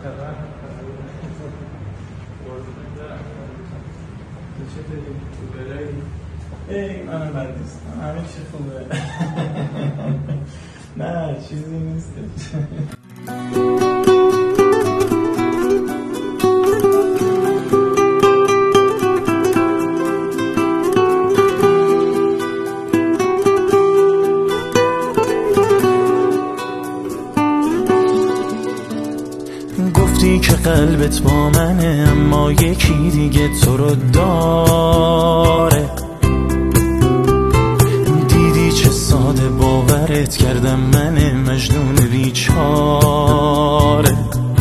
ای منم بد نیستم، همه چی خوبه. نه چیزی نیستش. گفتی که قلبت با منه اما یکی دیگه تو رو داره. دیدی چه ساده باورت کردم من مجنون بیچاره.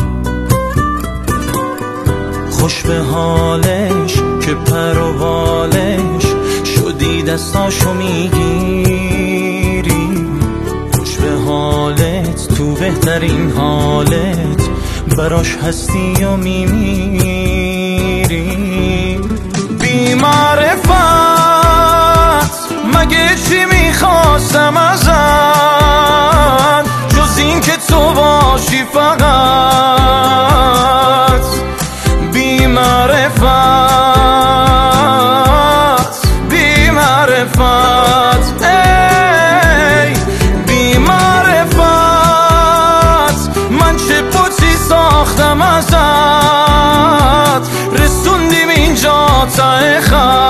خوش به حالش که پر و بالش شدی دستاشو میگیری. خوش به حالت تو بهترین حالت براش هستی و میمیری. بی معرفت مگه چی میخواستم ازت جز این که تو باشی فقط. بی معرفت بی معرفت ای بی معرفت من چه پوچی ساختم ازت رسوندیم اینجا ته خط.